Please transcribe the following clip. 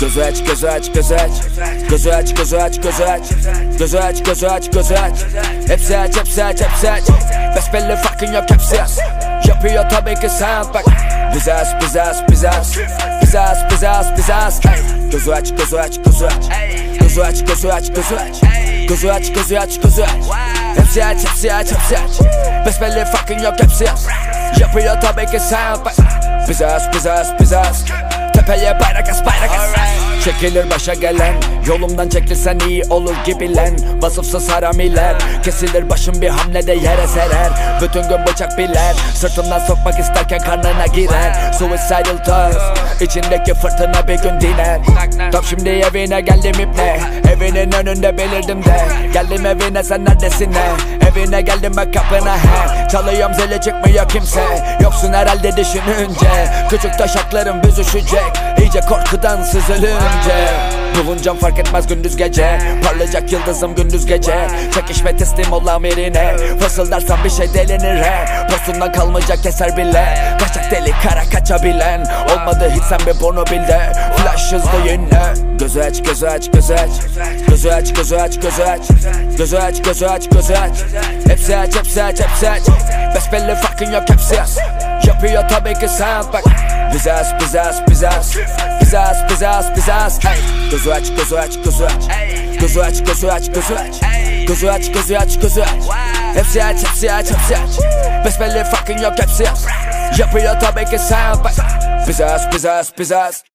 Gözü aç, gözü aç, gözü aç. Gözü aç, gözü aç, gözü aç. Gözü aç, gözü aç, gözü aç. Hepsi aç, hepsi aç, hepsi aç. Besbelli farkın yok, hepsi az. Yapıyor tabii ki sound bak. Biz az, biz az, biz az. Biz az, biz az, biz az. Gözü aç, gözü aç, gözü aç. Gözü aç, gözü aç, gözü aç. Gözü aç, gözü aç, gözü aç. Hepsi aç, hepsi aç, hepsi aç. Besbelli farkın yok, hepsi az. Yapıyor tabii ki sound bak. Biz az, biz az, biz az. Tepeye bayrak as, bayrak as. Çekilir başa gelen, yolumdan çekilsen iyi olur gibi lan. Vasıfsız haramiler, kesilir başım bir hamlede yere serer. Bütün gün bıçak biler, sırtımdan sokmak isterken karnına girer. Suicidal thoughts, içindeki fırtına bir gün diner. Tam şimdi evine geldim ipne, evinin önünde belirdim de. Geldim evine, sen neredesin ne? Evine geldim ben kapına he. Çalıyorum zili, çıkmıyor kimse. Yoksun herhalde düşününce. Küçük taşaklarım büzüşecek, iyice korkudan süzülünce. Buluncam fark etmez gündüz gece. Parlayacak yıldızım gündüz gece. Çekişme teslim ol amirine. Fısıldarsam bir şey delinir he. Postundan kalmayacak keser bile. Kaçak deli kara kaçabilen. Olmadı hiç sen bir bunu bil de. Flash hızlı yine. Gözü aç, gözü aç, gözü aç. Gözü aç, gözü aç, gözü aç. Gözü aç, gözü aç, gözü aç. Hepsi aç, hepsi aç, hepsi aç. Besbelli farkın yok, hepsi az. Yapıyor tabii ki sound bak. Biz az, biz az, biz az. Biz az, biz az, biz az. Gözü aç, gözü aç, gözü aç. Gözü aç, gözü aç, gözü aç. Gözü aç, gözü aç, gözü aç. Hepsi aç, hepsi aç, hepsi aç. Besbelli farkın yok, hepsi az. Yapıyor tabii ki sound bak. Biz az, biz az, biz az.